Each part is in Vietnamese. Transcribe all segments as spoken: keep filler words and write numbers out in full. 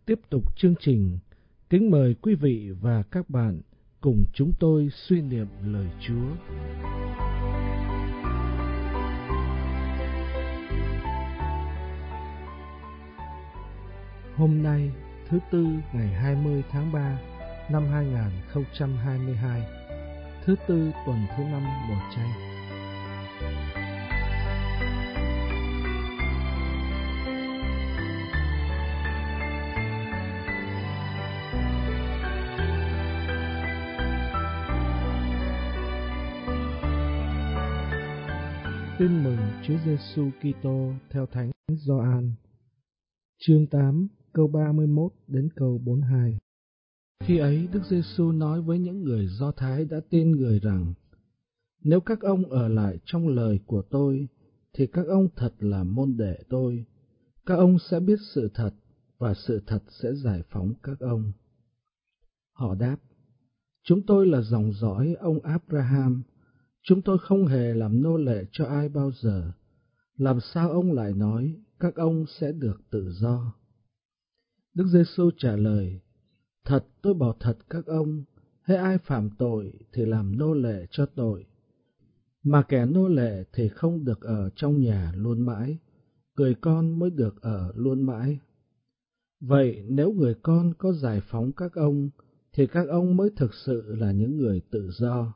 Tiếp tục chương trình, kính mời quý vị và các bạn cùng chúng tôi suy niệm lời Chúa. Hôm nay, thứ Tư ngày hai mươi tháng ba năm hai nghìn không trăm hai mươi hai, thứ Tư tuần thứ năm mùa chay. Tin mừng Chúa Giêsu Kitô theo Thánh Gioan, chương tám, câu ba mươi mốt đến câu bốn mươi hai. Khi ấy, Đức Giêsu nói với những người Do Thái đã tin người rằng: Nếu các ông ở lại trong lời của tôi, thì các ông thật là môn đệ tôi. Các ông sẽ biết sự thật, và sự thật sẽ giải phóng các ông. Họ đáp: Chúng tôi là dòng dõi ông Abraham. Chúng tôi không hề làm nô lệ cho ai bao giờ. Làm sao ông lại nói các ông sẽ được tự do? Đức Giêsu trả lời: Thật tôi bảo thật các ông, hễ ai phạm tội thì làm nô lệ cho tội. Mà kẻ nô lệ thì không được ở trong nhà luôn mãi, người con mới được ở luôn mãi. Vậy nếu người con có giải phóng các ông, thì các ông mới thực sự là những người tự do.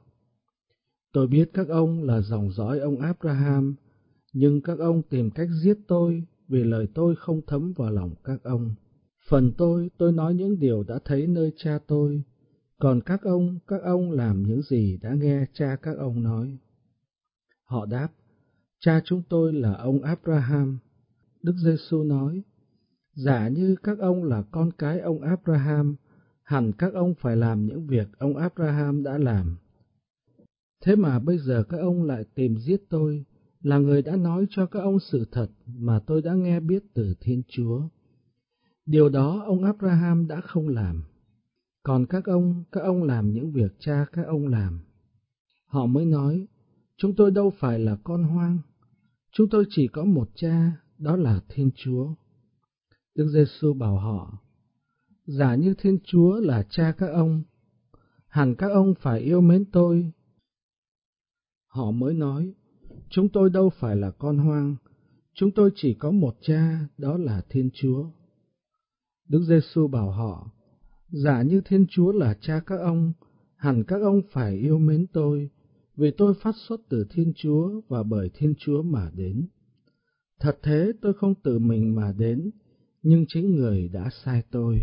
Tôi biết các ông là dòng dõi ông Abraham, nhưng các ông tìm cách giết tôi vì lời tôi không thấm vào lòng các ông. Phần tôi, tôi nói những điều đã thấy nơi cha tôi, còn các ông, các ông làm những gì đã nghe cha các ông nói. Họ đáp: Cha chúng tôi là ông Abraham. Đức Giêsu nói: Giả như các ông là con cái ông Abraham, hẳn các ông phải làm những việc ông Abraham đã làm. Thế mà bây giờ các ông lại tìm giết tôi, là người đã nói cho các ông sự thật mà tôi đã nghe biết từ Thiên Chúa. Điều đó ông Abraham đã không làm. Còn các ông, các ông làm những việc cha các ông làm. Họ mới nói: Chúng tôi đâu phải là con hoang. Chúng tôi chỉ có một cha, đó là Thiên Chúa. Đức Giêsu bảo họ: Giả như Thiên Chúa là cha các ông, hẳn các ông phải yêu mến tôi. Họ mới nói: Chúng tôi đâu phải là con hoang, chúng tôi chỉ có một cha, đó là Thiên Chúa. Đức Giêsu bảo họ: Giả như Thiên Chúa là cha các ông, hẳn các ông phải yêu mến tôi, vì tôi phát xuất từ Thiên Chúa và bởi Thiên Chúa mà đến. Thật thế, tôi không tự mình mà đến, nhưng chính người đã sai tôi.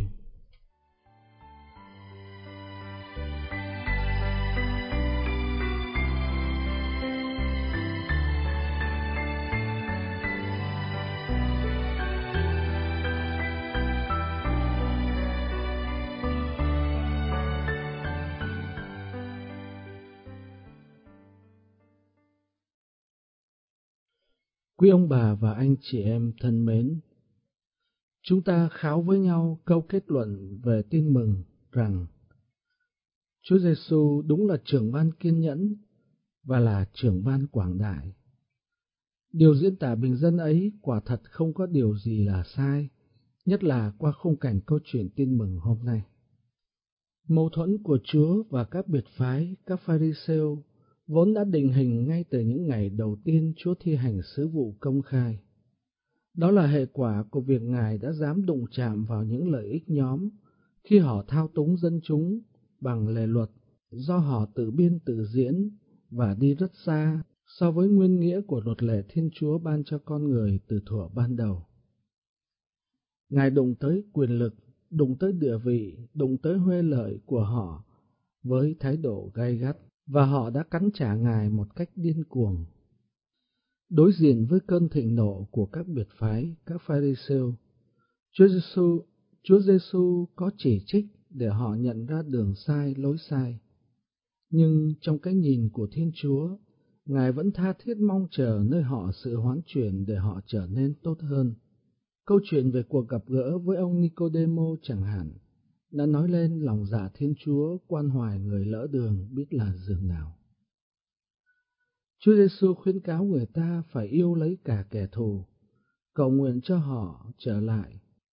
Quý ông bà và anh chị em thân mến, chúng ta kháo với nhau câu kết luận về tin mừng rằng Chúa Giêsu đúng là trưởng ban kiên nhẫn và là trưởng ban quảng đại. Điều diễn tả bình dân ấy quả thật không có điều gì là sai, nhất là qua khung cảnh câu chuyện tin mừng hôm nay. Mâu thuẫn của Chúa và các biệt phái, các Pha-ri-sêu vốn đã định hình ngay từ những ngày đầu tiên Chúa thi hành sứ vụ công khai. Đó là hệ quả của việc Ngài đã dám đụng chạm vào những lợi ích nhóm khi họ thao túng dân chúng bằng lề luật do họ tự biên tự diễn và đi rất xa so với nguyên nghĩa của luật lệ Thiên Chúa ban cho con người từ thuở ban đầu. Ngài đụng tới quyền lực, đụng tới địa vị, đụng tới huê lợi của họ với thái độ gay gắt, và họ đã cắn trả Ngài một cách điên cuồng. Đối diện với cơn thịnh nộ của các biệt phái, các Pha-ri-sêu, Chúa Giêsu, Chúa Giêsu có chỉ trích để họ nhận ra đường sai, lối sai. Nhưng trong cái nhìn của Thiên Chúa, Ngài vẫn tha thiết mong chờ nơi họ sự hoán chuyển để họ trở nên tốt hơn. Câu chuyện về cuộc gặp gỡ với ông Nicodemo chẳng hạn đã nói lên lòng dạ Thiên Chúa quan hoài người lỡ đường biết là dường nào. Chúa Giêsu khuyến cáo người ta phải yêu lấy cả kẻ thù, cầu nguyện cho họ trở lại.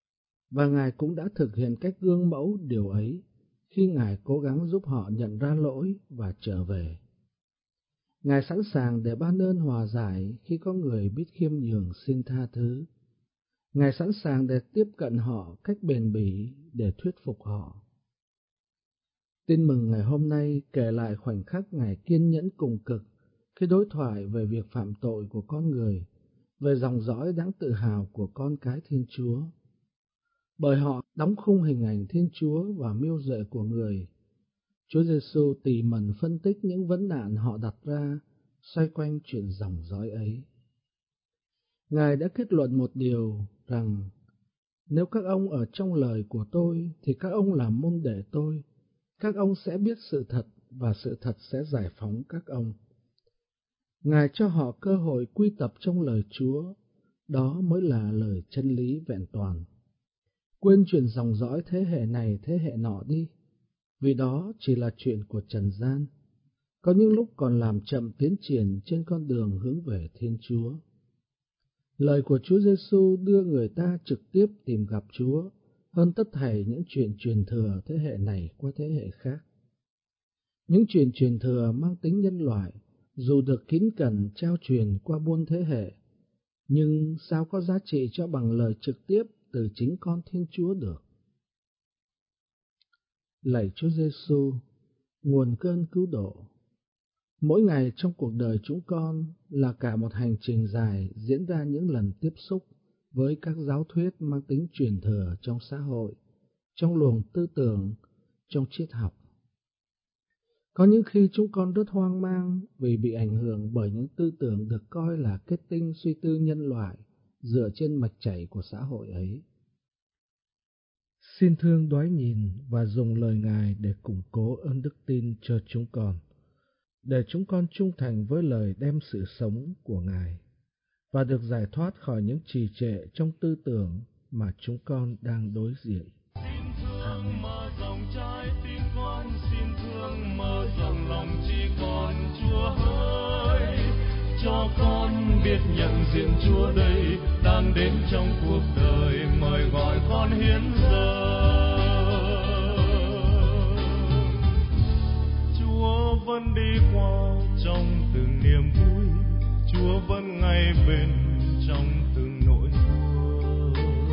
và Ngài cũng đã thực hiện cách gương mẫu điều ấy khi Ngài cố gắng giúp họ nhận ra lỗi và trở về. Ngài sẵn sàng để ban ơn hòa giải khi có người biết khiêm nhường xin tha thứ. Ngài sẵn sàng để tiếp cận họ cách bền bỉ để thuyết phục họ. Tin mừng ngày hôm nay kể lại khoảnh khắc Ngài kiên nhẫn cùng cực khi đối thoại về việc phạm tội của con người, về dòng dõi đáng tự hào của con cái Thiên Chúa. Bởi họ đóng khung hình ảnh Thiên Chúa và mưu duệ của người, Chúa Giêsu tỉ mẩn phân tích những vấn nạn họ đặt ra xoay quanh chuyện dòng dõi ấy. Ngài đã kết luận một điều rằng nếu các ông ở trong lời của tôi thì các ông là môn đệ tôi, các ông sẽ biết sự thật và sự thật sẽ giải phóng các ông. Ngài cho họ cơ hội quy tập trong lời Chúa, đó mới là lời chân lý vẹn toàn. Quên chuyện dòng dõi thế hệ này thế hệ nọ đi, vì đó chỉ là chuyện của trần gian, có những lúc còn làm chậm tiến triển trên con đường hướng về Thiên Chúa. Lời của Chúa Giêsu đưa người ta trực tiếp tìm gặp Chúa hơn tất thảy những chuyện truyền thừa thế hệ này qua thế hệ khác. Những chuyện truyền thừa mang tính nhân loại, dù được kín cẩn trao truyền qua muôn thế hệ, nhưng sao có giá trị cho bằng lời trực tiếp từ chính con Thiên Chúa được. Lạy Chúa Giêsu, nguồn cơn cứu độ. Mỗi ngày trong cuộc đời chúng con là cả một hành trình dài diễn ra những lần tiếp xúc với các giáo thuyết mang tính truyền thừa trong xã hội, trong luồng tư tưởng, trong triết học. Có những khi chúng con rất hoang mang vì bị ảnh hưởng bởi những tư tưởng được coi là kết tinh suy tư nhân loại dựa trên mạch chảy của xã hội ấy. Xin thương đoái nhìn và dùng lời Ngài để củng cố ơn đức tin cho chúng con, để chúng con trung thành với lời đem sự sống của Ngài và được giải thoát khỏi những trì trệ trong tư tưởng mà chúng con đang đối diện. Xin thương mở rộng trái tim con, xin thương mở rộng lòng trí con, Chúa ơi, cho con biết nhận diện Chúa đây đang đến trong cuộc đời, mời gọi con hiến dâng. Chúa vẫn đi qua trong từng niềm vui, Chúa vẫn ngay bên trong từng nỗi buồn.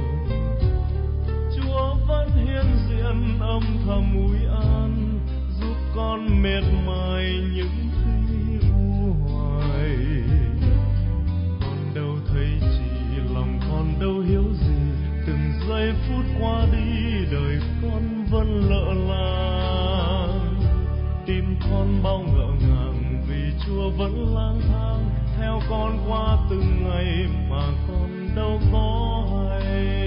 Chúa vẫn hiển diện âm thầm ủi an, giúp con mệt mỏi những khi u hoài. Con đâu thấy chỉ lòng con đâu hiểu gì, từng giây phút qua đi đời con vẫn lỡ làng. Tim con bao ngỡ ngàng vì Chúa vẫn lang thang theo con qua từng ngày mà con đâu có hay.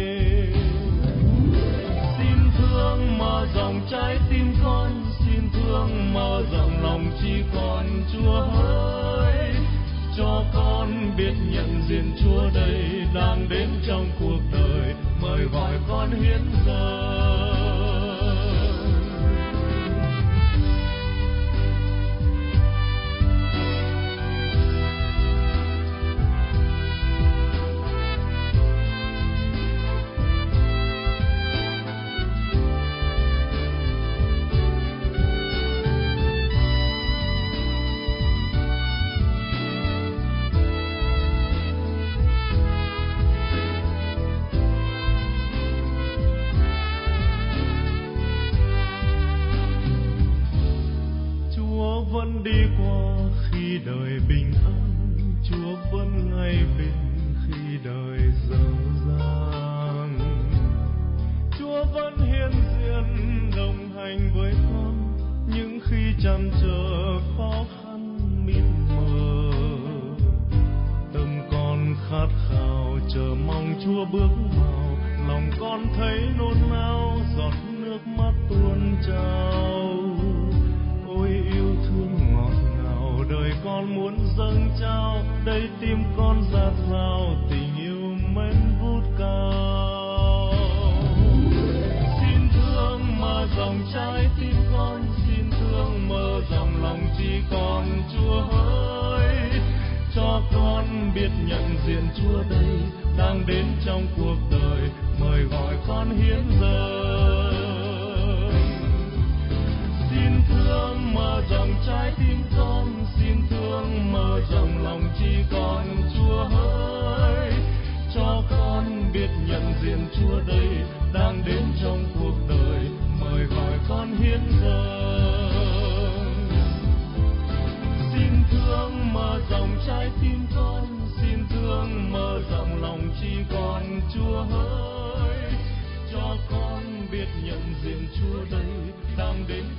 Xin thương mở rộng trái tim con, xin thương mở rộng lòng trí con, Chúa ơi, cho con biết nhận diện Chúa đây đang đến trong cuộc đời, mời gọi con hiến dâng. Vẫn đi qua khi đời bình an, Chúa vẫn ngay bên khi đời dở dang. Chúa vẫn hiện diện đồng hành với con những khi trăn trở khó khăn mịt mờ. Tâm con khát khao chờ mong Chúa bước vào, lòng con thấy nôn nao giọt nước mắt tuôn trào. Ôi yêu thương ngọt ngào đời con muốn dâng trao, đây tim con dạt dào tình yêu mến vút cao. Xin thương mở rộng trái tim con, xin thương mở rộng lòng trí con, Chúa ơi, cho con biết nhận diện Chúa đây đang đến trong cuộc đời, mời gọi con hiến dâng. Xin thương mở rộng trái tim con, xin thương mở rộng lòng trí con, Chúa hỡi, cho con biết nhận diện Chúa đây đang đến trong cuộc đời, mời gọi con hiến dâng. Xin thương mở rộng trái tim con, xin thương mở rộng lòng trí con, Chúa hỡi, cho con biết nhận diện Chúa đây đang đến